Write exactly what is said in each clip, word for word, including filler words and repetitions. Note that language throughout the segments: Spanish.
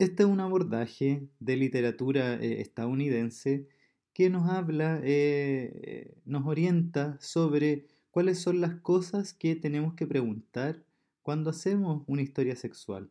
Este es un abordaje de literatura eh, estadounidense que nos habla, eh, eh, nos orienta sobre cuáles son las cosas que tenemos que preguntar cuando hacemos una historia sexual.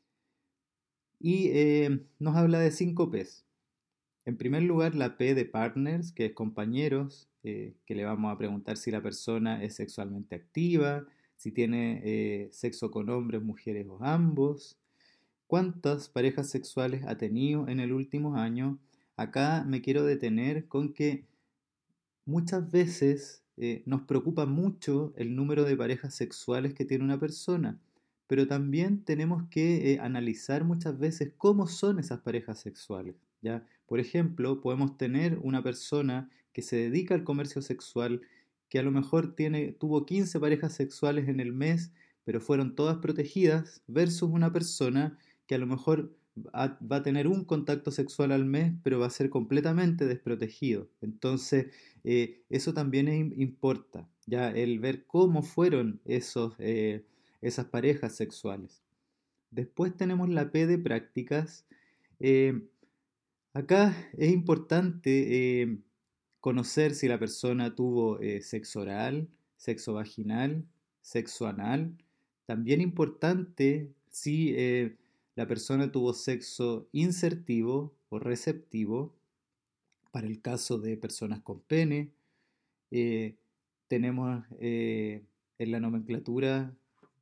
Y eh, nos habla de cinco P's. En primer lugar, la P de partners, que es compañeros, eh, que le vamos a preguntar si la persona es sexualmente activa, si tiene eh, sexo con hombres, mujeres o ambos. ¿Cuántas parejas sexuales ha tenido en el último año? Acá me quiero detener con que muchas veces eh, nos preocupa mucho el número de parejas sexuales que tiene una persona, pero también tenemos que eh, analizar muchas veces cómo son esas parejas sexuales, ¿ya? Por ejemplo, podemos tener una persona que se dedica al comercio sexual, que a lo mejor tiene, tuvo quince parejas sexuales en el mes, pero fueron todas protegidas, versus una persona que a lo mejor va va a tener un contacto sexual al mes, pero va a ser completamente desprotegido. Entonces, eh, eso también es importa, ya el ver cómo fueron esos, eh, esas parejas sexuales. Después tenemos la P de prácticas. Eh, Acá es importante eh, conocer si la persona tuvo eh, sexo oral, sexo vaginal, sexo anal. También importante si eh, la persona tuvo sexo insertivo o receptivo, para el caso de personas con pene. Eh, Tenemos eh, en la nomenclatura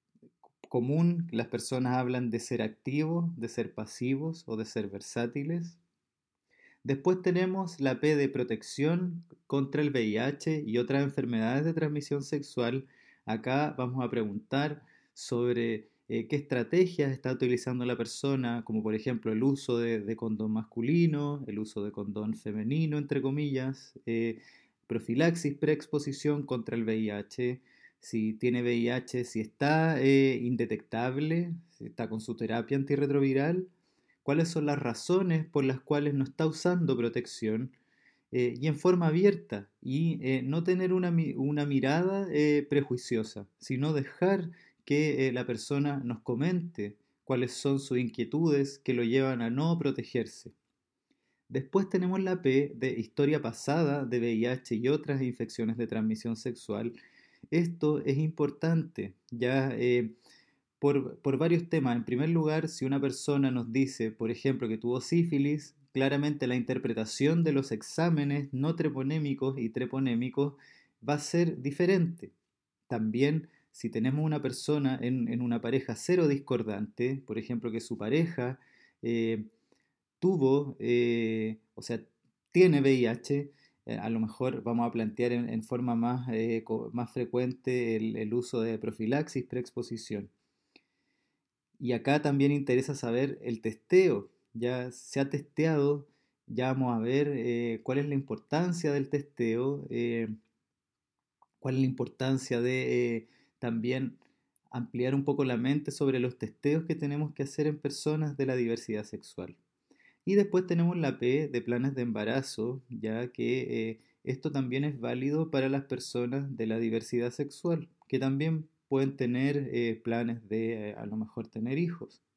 común, las personas hablan de ser activos, de ser pasivos o de ser versátiles. Después tenemos la P de protección contra el V I H y otras enfermedades de transmisión sexual. Acá vamos a preguntar sobre eh, qué estrategias está utilizando la persona, como por ejemplo el uso de, de condón masculino, el uso de condón femenino, entre comillas, eh, profilaxis preexposición contra el V I H, si tiene V I H, si está eh, indetectable, si está con su terapia antirretroviral, cuáles son las razones por las cuales no está usando protección, eh, y en forma abierta y eh, no tener una, una mirada eh, prejuiciosa, sino dejar que eh, la persona nos comente cuáles son sus inquietudes que lo llevan a no protegerse. Después tenemos la P de historia pasada de V I H y otras infecciones de transmisión sexual. Esto es importante, ya eh, por, por varios temas. En primer lugar, si una persona nos dice, por ejemplo, que tuvo sífilis, claramente la interpretación de los exámenes no treponémicos y treponémicos va a ser diferente. También, si tenemos una persona en, en una pareja cero discordante, por ejemplo, que su pareja eh, tuvo, eh, o sea, tiene V I H, eh, a lo mejor vamos a plantear en, en forma más, eh, más frecuente el, el uso de profilaxis preexposición. Y acá también interesa saber el testeo. Ya se ha testeado, ya vamos a ver eh, cuál es la importancia del testeo, eh, cuál es la importancia de eh, también ampliar un poco la mente sobre los testeos que tenemos que hacer en personas de la diversidad sexual. Y después tenemos la P de planes de embarazo, ya que eh, esto también es válido para las personas de la diversidad sexual, que también pueden tener eh, planes de eh, a lo mejor tener hijos.